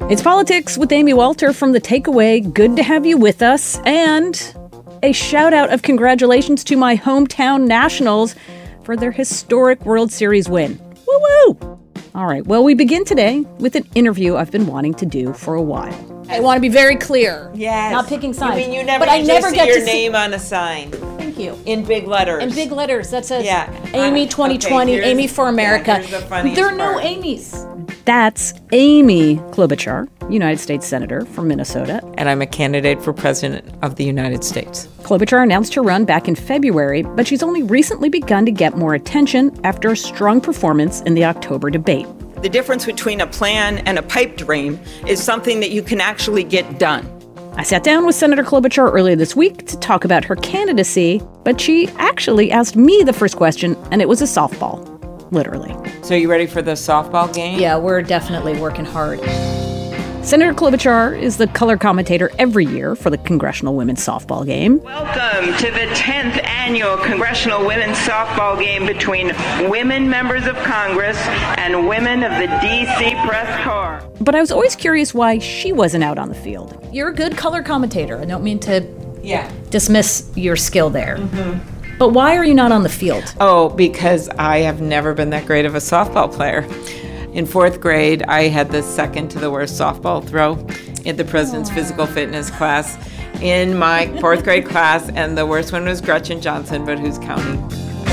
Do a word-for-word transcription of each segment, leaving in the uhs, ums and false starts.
It's Politics with Amy Walter from The Takeaway. Good to have you with us. And a shout out of congratulations to my hometown Nationals for their historic World Series win. Woo-woo! All right, well, we begin today with an interview I've been wanting to do for a while. I want to be very clear. Yes. Not picking sides. You mean you never, but I never see get your to name see- on a sign? Thank you. In big letters. In big letters. That says yeah. Amy twenty twenty, okay, Amy for America. Yeah, here's the funniest there are no part. Amy's. That's Amy Klobuchar, United States Senator from Minnesota. And I'm a candidate for President of the United States. Klobuchar announced her run back in February, but she's only recently begun to get more attention after a strong performance in the October debate. The difference between a plan and a pipe dream is something that you can actually get done. I sat down with Senator Klobuchar earlier this week to talk about her candidacy, but she actually asked me the first question, and it was a softball, literally. So you ready for the softball game? Yeah, we're definitely working hard. Senator Klobuchar is the color commentator every year for the Congressional Women's Softball Game. Welcome to the tenth annual Congressional Women's Softball Game between women members of Congress and women of the D C Press Corps. But I was always curious why she wasn't out on the field. You're a good color commentator. I don't mean to Yeah. dismiss your skill there. Mm-hmm. But why are you not on the field? Oh, because I have never been that great of a softball player. In fourth grade, I had the second to the worst softball throw in the president's physical fitness class in my fourth grade class, and the worst one was Gretchen Johnson, but who's counting?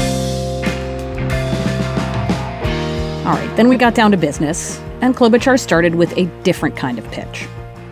All right, then we got down to business, and Klobuchar started with a different kind of pitch.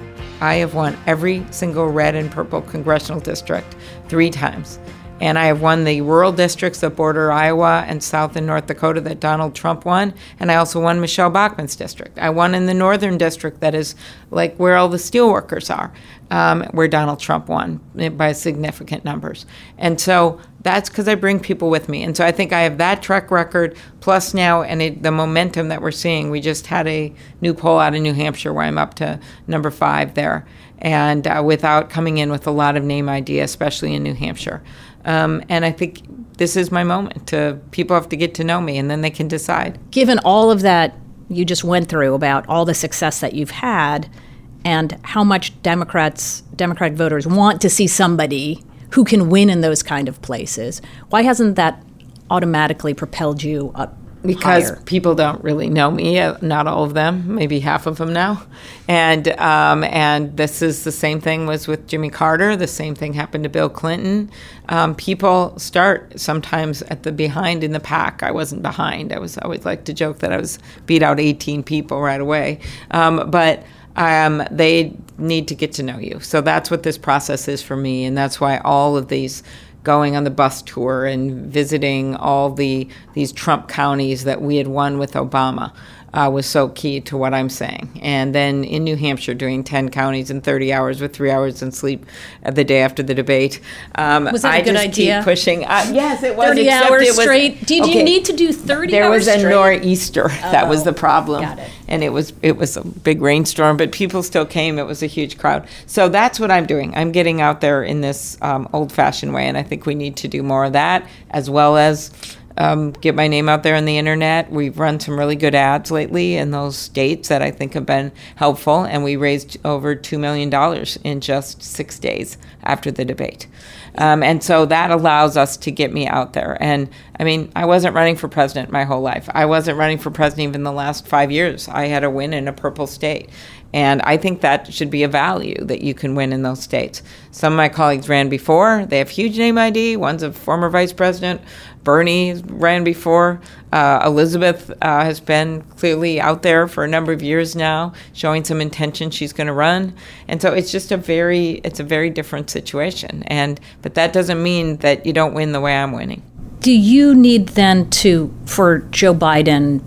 I have won every single red and purple congressional district three times. And I have won the rural districts that border Iowa and South and North Dakota that Donald Trump won. And I also won Michelle Bachmann's district. I won in the northern district that is like where all the steelworkers are, um, where Donald Trump won by significant numbers. And so that's because I bring people with me. And so I think I have that track record, plus now and it, the momentum that we're seeing. We just had a new poll out of New Hampshire where I'm up to number five there. And uh, without coming in with a lot of name idea, especially in New Hampshire. Um, and I think this is my moment. To people have to get to know me, and then they can decide. Given all of that you just went through about all the success that you've had and how much Democrats, Democratic voters want to see somebody who can win in those kind of places, why hasn't that automatically propelled you up Because higher? People don't really know me, uh, not all of them, maybe half of them now. And um, and this is the same thing was with Jimmy Carter. The same thing happened to Bill Clinton. Um, people start sometimes at the behind in the pack. I wasn't behind. I was I always like to joke that I was beat out eighteen people right away. Um, but um, they need to get to know you. So that's what this process is for me. And that's why all of these going on the bus tour and visiting all the these Trump counties that we had won with Obama uh, was so key to what I'm saying. And then in New Hampshire, doing ten counties in thirty hours with three hours in sleep the day after the debate. Um, Was that a I good just idea? keep pushing. Uh, yes, it was. thirty except hours it was, straight? Did okay, you need to do thirty there hours was a straight? nor'easter. That was Oh, the problem. got it. And it was it was a big rainstorm, but people still came. It was a huge crowd. So that's what I'm doing. I'm getting out there in this um, old-fashioned way, and I think we need to do more of that, as well as um, get my name out there on the internet. We've run some really good ads lately in those states that I think have been helpful, and we raised over two million dollars in just six days after the debate. Um, and so that allows us to get me out there. And I mean, I wasn't running for president my whole life. I wasn't running for president even the last five years. I had a win in a purple state. And I think that should be a value that you can win in those states. Some of my colleagues ran before. They have huge name I D. One's a former vice president. Bernie ran before. Uh, Elizabeth uh, has been clearly out there for a number of years now, showing some intention she's going to run. And so it's just a very, it's a very different situation. And but that doesn't mean that you don't win the way I'm winning. Do you need then to, for Joe Biden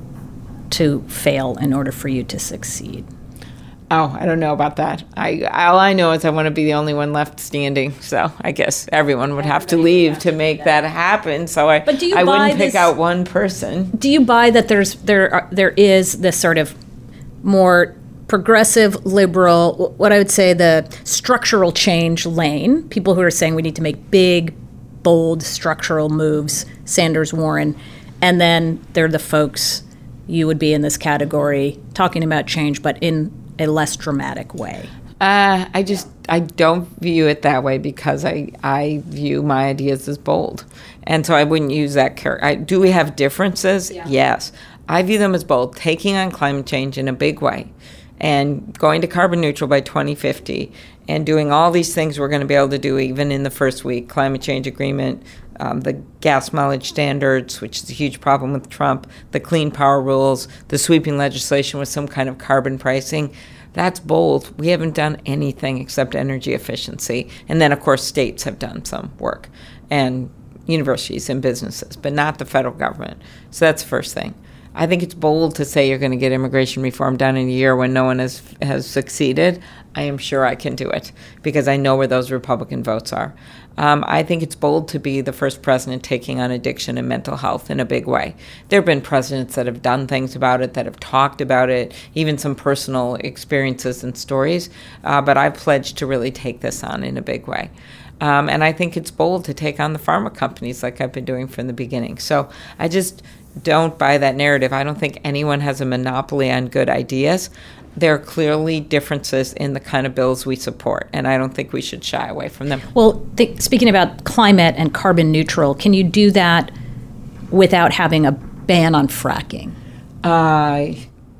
to fail in order for you to succeed? Oh, I don't know about that. I all I know is I want to be the only one left standing. So I guess everyone would have to leave to make that happen. So I, But do you I buy wouldn't pick this- out one person. Do you buy that there's there are, there is this sort of more progressive, liberal, what I would say the structural change lane, people who are saying we need to make big, bold structural moves, Sanders, Warren, and then they're the folks, you would be in this category, talking about change, but in a less dramatic way? Uh, I just, I don't view it that way because I, I view my ideas as bold. And so I wouldn't use that character. Do we have differences? Yeah. Yes. I view them as bold, taking on climate change in a big way and going to carbon neutral by twenty fifty and doing all these things we're going to be able to do even in the first week, climate change agreement, um, the gas mileage standards, which is a huge problem with Trump, the clean power rules, the sweeping legislation with some kind of carbon pricing. That's bold. We haven't done anything except energy efficiency. And then, of course, states have done some work, and universities and businesses, but not the federal government. So that's the first thing. I think it's bold to say you're going to get immigration reform done in a year when no one has has succeeded. I am sure I can do it because I know where those Republican votes are. Um, I think it's bold to be the first president taking on addiction and mental health in a big way. There have been presidents that have done things about it, that have talked about it, even some personal experiences and stories, uh, but I've pledged to really take this on in a big way. Um, and I think it's bold to take on the pharma companies like I've been doing from the beginning. So I just don't buy that narrative. I don't think anyone has a monopoly on good ideas. There are clearly differences in the kind of bills we support, and I don't think we should shy away from them. Well, th- speaking about climate and carbon neutral, can you do that without having a ban on fracking? Uh,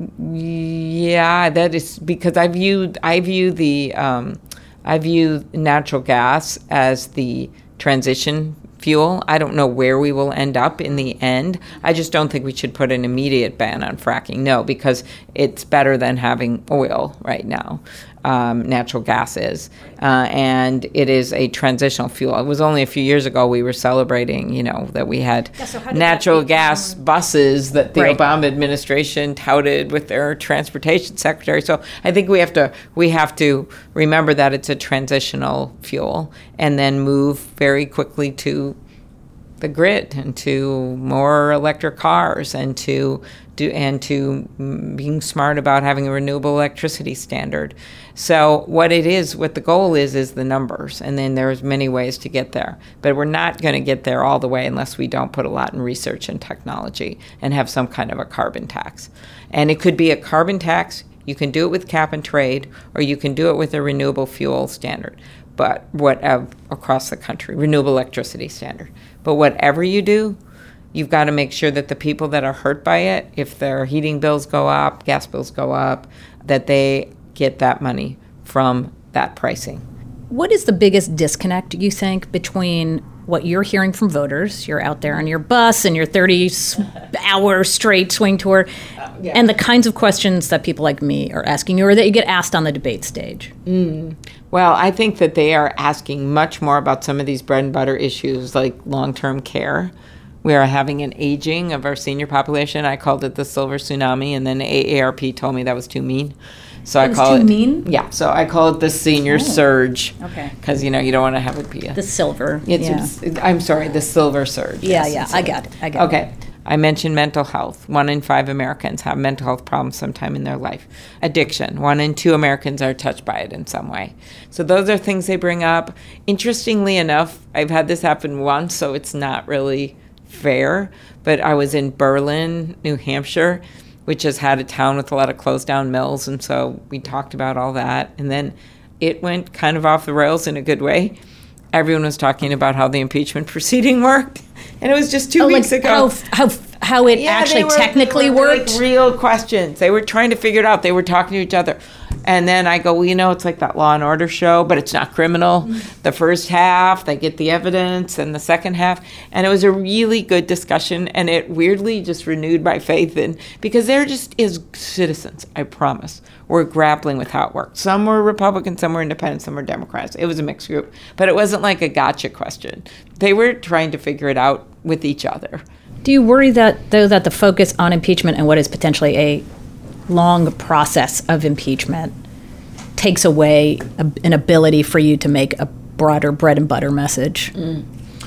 yeah, that is because I view I view the um, I view natural gas as the transition fuel. I don't know where we will end up in the end. I just don't think we should put an immediate ban on fracking. No, because it's better than having oil right now. Um, natural gas is. Uh, and it is a transitional fuel. It was only a few years ago we were celebrating, you know, that we had yeah, so natural gas buses that the right. Obama administration touted with their transportation secretary. So I think we have to we have to remember that it's a transitional fuel and then move very quickly to the grid and to more electric cars and to do and to being smart about having a renewable electricity standard. So what it is, what the goal is, is the numbers, and then there's many ways to get there. But we're not going to get there all the way unless we don't put a lot in research and technology and have some kind of a carbon tax. And it could be a carbon tax. You can do it with cap and trade, or you can do it with a renewable fuel standard. But what uh, across the country, renewable electricity standard. But whatever you do, you've got to make sure that the people that are hurt by it, if their heating bills go up, gas bills go up, that they get that money from that pricing. What is the biggest disconnect, you think, between what you're hearing from voters, you're out there on your bus and your thirty-hour straight swing tour, uh, yeah. and the kinds of questions that people like me are asking you or that you get asked on the debate stage? Mm. Well, I think that they are asking much more about some of these bread and butter issues like long-term care. We are having an aging of our senior population. I called it the silver tsunami, and then A A R P told me that was too mean. So it I call too it mean? Yeah, so I call it the senior oh. surge. Okay. Because you know you don't want to have it be a, the silver. It's, yeah. it's, I'm sorry, the silver surge. Yeah, yes, yeah, so. I got it. I got okay. it. Okay. I mentioned mental health. One in five Americans have mental health problems sometime in their life. Addiction. One in two Americans are touched by it in some way. So those are things they bring up. Interestingly enough, I've had this happen once, so it's not really fair, but I was in Berlin, New Hampshire, which has had a town with a lot of closed down mills, and so we talked about all that, and then it went kind of off the rails in a good way. Everyone was talking about how the impeachment proceeding worked, and it was just two oh, weeks like ago. How, how, how it yeah, actually were, technically were worked? Like real questions. They were trying to figure it out. They were talking to each other. And then I go, well, you know, it's like that Law and Order show, but it's not criminal. Mm-hmm. The first half, they get the evidence, and the second half. And it was a really good discussion, and it weirdly just renewed my faith in, because they're just as citizens, I promise, were grappling with how it worked. Some were Republicans, some were independents, some were Democrats. It was a mixed group. But it wasn't like a gotcha question. They were trying to figure it out with each other. Do you worry that, though, that the focus on impeachment and what is potentially a long process of impeachment takes away a, an ability for you to make a broader bread and butter message? Mm.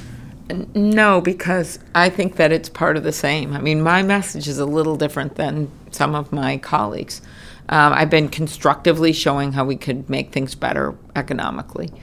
No, because I think that it's part of the same. I mean, my message is a little different than some of my colleagues. Um, I've been constructively showing how we could make things better economically.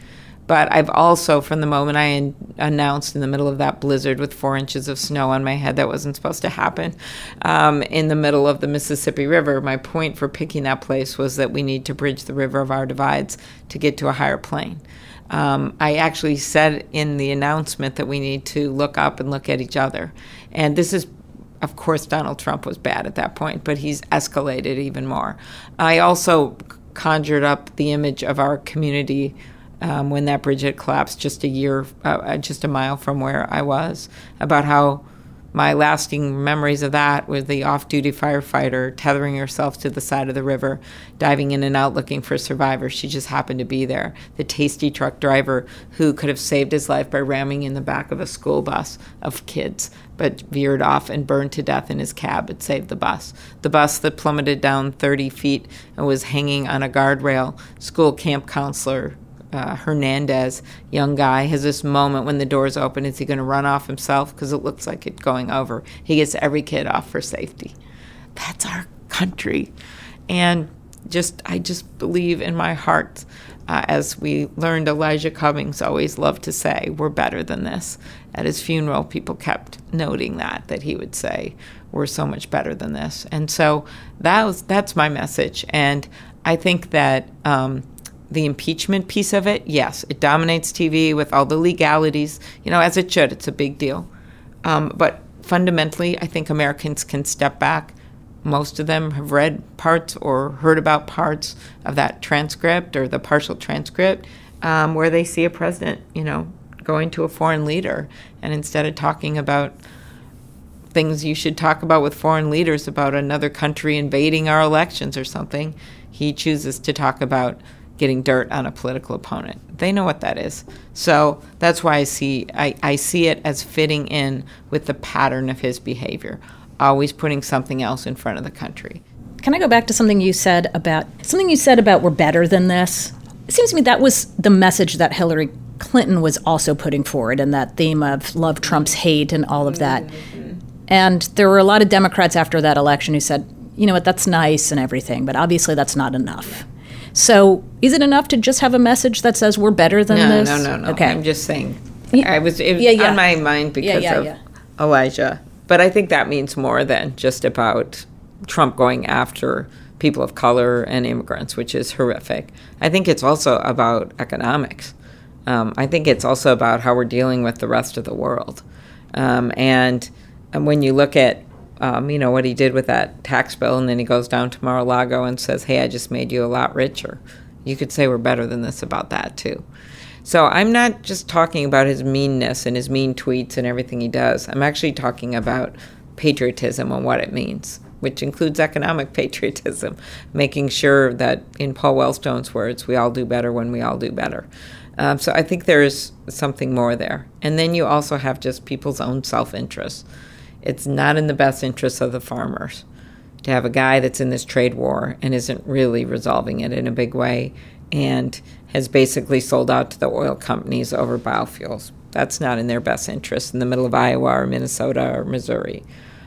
But I've also, from the moment I an- announced in the middle of that blizzard with four inches of snow on my head that wasn't supposed to happen, um, in the middle of the Mississippi River, my point for picking that place was that we need to bridge the river of our divides to get to a higher plane. Um, I actually said in the announcement that we need to look up and look at each other. And this is, of course, Donald Trump was bad at that point, but he's escalated even more. I also conjured up the image of our community um, when that bridge had collapsed just a year, uh, just a mile from where I was, about how my lasting memories of that were the off-duty firefighter tethering herself to the side of the river, diving in and out looking for survivors. She just happened to be there. The tasty truck driver who could have saved his life by ramming in the back of a school bus of kids, but veered off and burned to death in his cab but saved the bus. The bus that plummeted down thirty feet and was hanging on a guardrail. School camp counselor Uh, Hernandez, young guy, has this moment when the doors open. Is he going to run off himself? Because it looks like it's going over. He gets every kid off for safety. That's our country. And just, I just believe in my heart, uh, as we learned Elijah Cummings always loved to say, we're better than this. At his funeral, people kept noting that, that he would say, we're so much better than this. And so that was, that's my message. And I think that um, the impeachment piece of it, yes, it dominates T V with all the legalities, you know, as it should. It's a big deal. Um, but fundamentally, I think Americans can step back. Most of them have read parts or heard about parts of that transcript or the partial transcript um, where they see a president, you know, going to a foreign leader. And instead of talking about things you should talk about with foreign leaders about another country invading our elections or something, he chooses to talk about getting dirt on a political opponent. They know what that is. So that's why I see I, I see it as fitting in with the pattern of his behavior, always putting something else in front of the country. Can I go back to something you said about something you said about we're better than this? It seems to me that was the message that Hillary Clinton was also putting forward, and that theme of love trumps hate and all of that. Mm-hmm. And there were a lot of Democrats after that election who said, you know what, that's nice and everything, but obviously that's not enough. So is it enough to just have a message that says we're better than no, this? No, no, no. Okay. I'm just saying. I was, it was yeah, yeah. on my mind because yeah, yeah, of yeah. Elijah. But I think that means more than just about Trump going after people of color and immigrants, which is horrific. I think it's also about economics. Um, I think it's also about how we're dealing with the rest of the world. Um, and, and when you look at Um, you know, what he did with that tax bill, and then he goes down to Mar-a-Lago and says, hey, I just made you a lot richer. You could say we're better than this about that, too. So I'm not just talking about his meanness and his mean tweets and everything he does. I'm actually talking about patriotism and what it means, which includes economic patriotism, making sure that, in Paul Wellstone's words, we all do better when we all do better. Um, so I think there's something more there. And then you also have just people's own self-interest. It's not in the best interest of the farmers to have a guy that's in this trade war and isn't really resolving it in a big way and has basically sold out to the oil companies over biofuels. That's not in their best interest in the middle of Iowa or Minnesota or Missouri.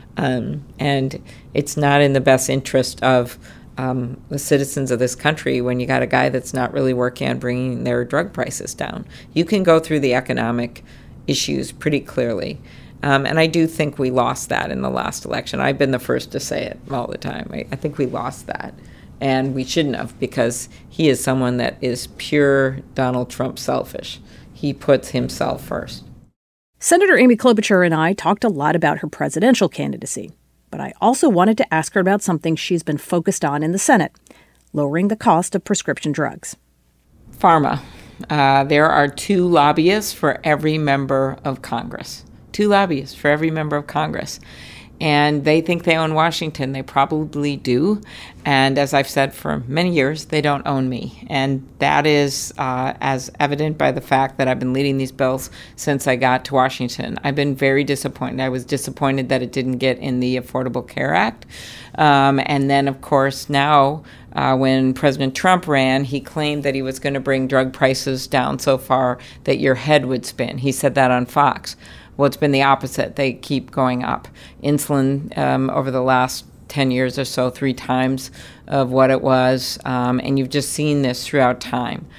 Um, and it's not in the best interest of um, the citizens of this country when you got a guy that's not really working on bringing their drug prices down. You can go through the economic issues pretty clearly. Um, and I do think we lost that in the last election. I've been the first to say it all the time. I, I think we lost that. And we shouldn't have, because he is someone that is pure Donald Trump selfish. He puts himself first. Senator Amy Klobuchar and I talked a lot about her presidential candidacy. But I also wanted to ask her about something she's been focused on in the Senate, lowering the cost of prescription drugs. Pharma. Uh, there are two lobbyists for every member of Congress. Two lobbyists for every member of Congress. And they think they own Washington. They probably do. And as I've said for many years, they don't own me. And that is uh, as evident by the fact that I've been leading these bills since I got to Washington. I've been very disappointed. I was disappointed that it didn't get in the Affordable Care Act. Um, and then, of course, now uh, when President Trump ran, he claimed that he was going to bring drug prices down so far that your head would spin. He said that on Fox. Well, it's been the opposite. They keep going up. Insulin um, over the last ten years or so, three times of what it was. Um, and you've just seen this throughout time.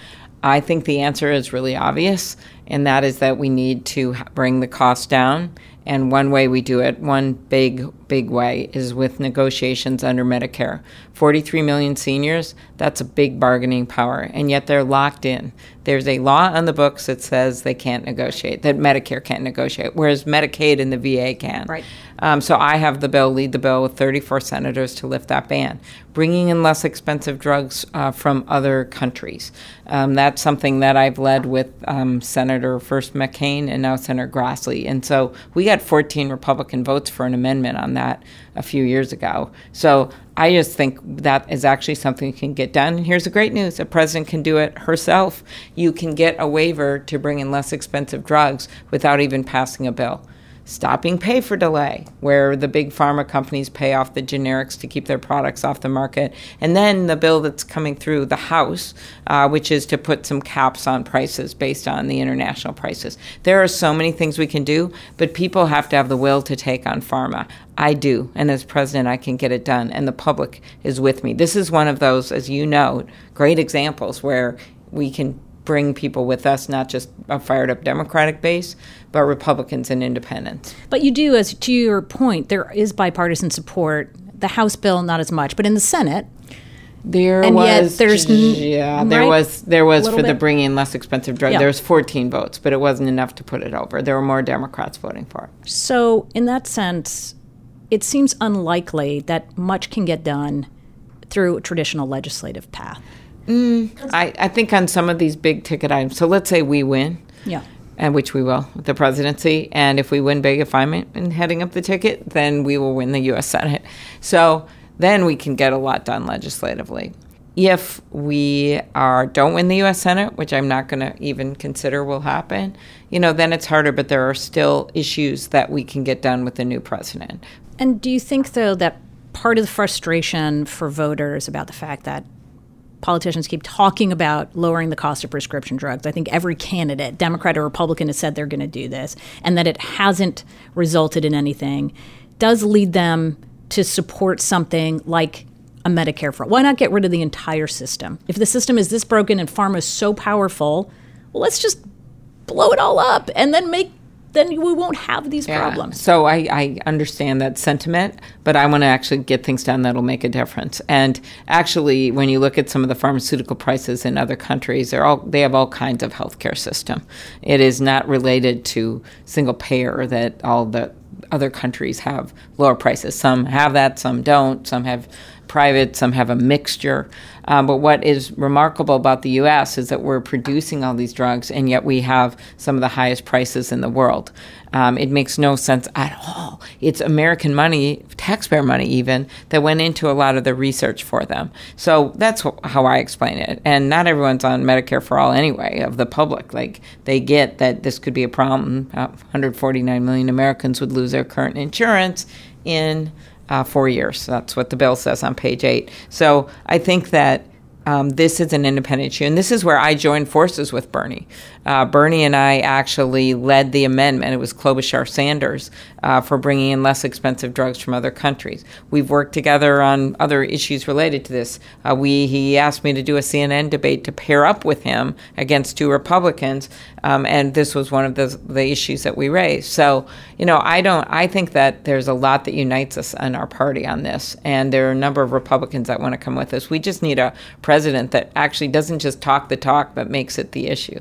I think the answer is really obvious, and that is that we need to bring the cost down. And one way we do it, one big, big way, is with negotiations under Medicare. forty-three million seniors, that's a big bargaining power, and yet they're locked in. There's a law on the books that says they can't negotiate, that Medicare can't negotiate, whereas Medicaid and the V A can. Right. Um, so I have the bill, lead the bill with thirty-four senators to lift that ban. Bringing in less expensive drugs uh, from other countries. Um, that's something that I've led with um, Senator first McCain and now Senator Grassley. And so we got fourteen Republican votes for an amendment on that a few years ago. So I just think that is actually something you can get done. And here's the great news. The president can do it herself. You can get a waiver to bring in less expensive drugs without even passing a bill. Stopping pay for delay, where the big pharma companies pay off the generics to keep their products off the market. And then the bill that's coming through the House, uh, which is to put some caps on prices based on the international prices. There are so many things we can do, but people have to have the will to take on pharma. I do, and as president, I can get it done, and the public is with me. This is one of those, as you know, great examples where we can bring people with us, not just a fired-up Democratic base, but Republicans and independents. But you do, as to your point, there is bipartisan support. The House bill, not as much, but in the Senate, there and was, yet there's yeah, there right? was there was for bit. the bringing in less expensive drugs. Yeah. There was fourteen votes, but it wasn't enough to put it over. There were more Democrats voting for it. So, in that sense, it seems unlikely that much can get done through a traditional legislative path. Mm, I, I think on some of these big ticket items. So let's say we win. Yeah. And which we will with the presidency. And if we win big, if I'm in heading up the ticket, then we will win the U S Senate. So then we can get a lot done legislatively. If we are don't win the U S Senate, which I'm not going to even consider will happen, you know, then it's harder. But there are still issues that we can get done with the new president. And do you think, though, that part of the frustration for voters about the fact that politicians keep talking about lowering the cost of prescription drugs. I think every candidate, Democrat or Republican, has said they're going to do this, and that it hasn't resulted in anything, does lead them to support something like a Medicare for all. Why not get rid of the entire system? If the system is this broken and pharma is so powerful, well, let's just blow it all up and then make then we won't have these yeah. problems. So I, I understand that sentiment, but I want to actually get things done that'll make a difference. And actually, when you look at some of the pharmaceutical prices in other countries, they're all they have all kinds of healthcare system. It is not related to single payer that all the other countries have lower prices. Some have that, some don't. Some have private, some have a mixture. Um, but what is remarkable about the U S is that we're producing all these drugs, and yet we have some of the highest prices in the world. Um, it makes no sense at all. It's American money, taxpayer money even, that went into a lot of the research for them. So that's wh- how I explain it. And not everyone's on Medicare for all anyway, of the public. Like, they get that this could be a problem. Uh, one hundred forty-nine million Americans would lose their current insurance in Uh, four years. That's what the bill says on page eight. So I think that um, this is an independent issue, and this is where I joined forces with Bernie. Uh, Bernie and I actually led the amendment. It was Klobuchar Sanders uh, for bringing in less expensive drugs from other countries. We've worked together on other issues related to this. Uh, we he asked me to do a C N N debate to pair up with him against two Republicans, um, and this was one of the the issues that we raised. So, you know, I don't. I think that there's a lot that unites us in our party on this, and there are a number of Republicans that want to come with us. We just need a president that actually doesn't just talk the talk, but makes it the issue.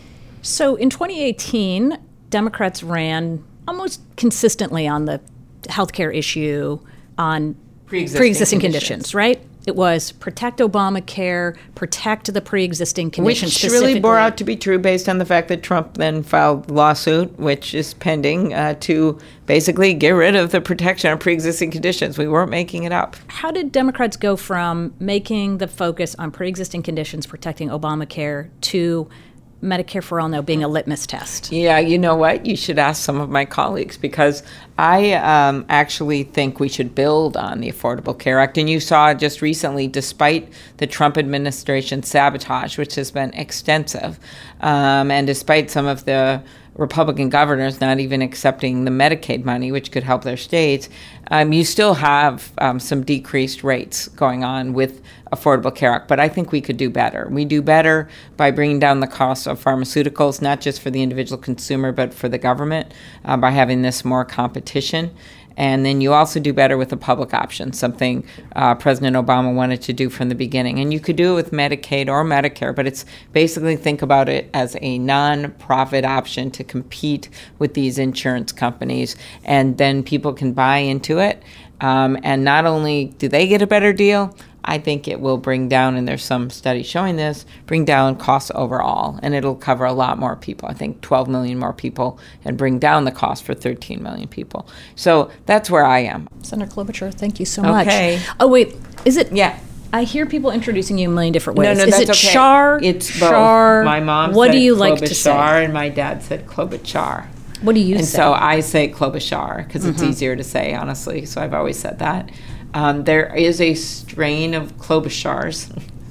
So in twenty eighteen, Democrats ran almost consistently on the healthcare issue on Pre-existing, pre-existing conditions. conditions, right? It was protect Obamacare, protect the pre-existing conditions. Which really bore out to be true based on the fact that Trump then filed a lawsuit, which is pending, uh, to basically get rid of the protection of pre-existing conditions. We weren't making it up. How did Democrats go from making the focus on pre-existing conditions, protecting Obamacare, to Medicare for All now being a litmus test? Yeah, you know what? You should ask some of my colleagues, because I um, actually think we should build on the Affordable Care Act. And you saw just recently, despite the Trump administration's sabotage, which has been extensive, um, and despite some of the Republican governors not even accepting the Medicaid money, which could help their states, um, you still have um, some decreased rates going on with Affordable Care Act. But I think we could do better. We do better by bringing down the cost of pharmaceuticals, not just for the individual consumer, but for the government, uh, by having this more competition. And then you also do better with the public option, something uh, President Obama wanted to do from the beginning. And you could do it with Medicaid or Medicare, but it's basically think about it as a non-profit option to compete with these insurance companies. And then people can buy into it. Um, and not only do they get a better deal, I think it will bring down, and there's some studies showing this, bring down costs overall, and it'll cover a lot more people. I think twelve million more people, and bring down the cost for thirteen million people. So that's where I am. Senator Klobuchar, thank you so much. Okay. Oh, wait, is it? Yeah. I hear people introducing you a million different ways. No, no, is that's it okay. Char? It's Char? both. My mom what said do you like to say? Klobuchar, and my dad said Klobuchar. What do you and say? And so I say Klobuchar because it's Mm-hmm. easier to say, honestly. So I've always said that. Um, there is a strain of Klobuchars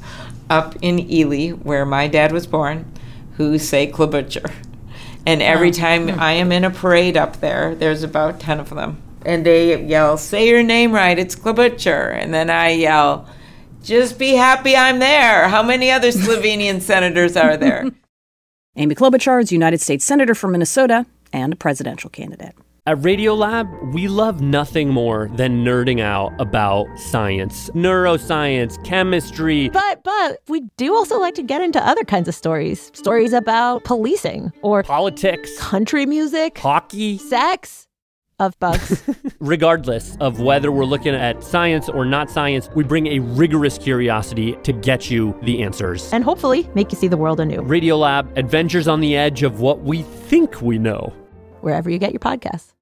up in Ely, where my dad was born, who say Klobuchar. And every time I am in a parade up there, there's about ten of them. And they yell, say your name right, it's Klobuchar. And then I yell, just be happy I'm there. How many other Slovenian senators are there? Amy Klobuchar is United States Senator from Minnesota and a presidential candidate. At Radiolab, we love nothing more than nerding out about science, neuroscience, chemistry. But but we do also like to get into other kinds of stories. Stories about policing or Politics. country music, Hockey. sex, of bugs. Regardless of whether we're looking at science or not science, we bring a rigorous curiosity to get you the answers. And hopefully make you see the world anew. Radiolab, adventures on the edge of what we think we know. Wherever you get your podcasts.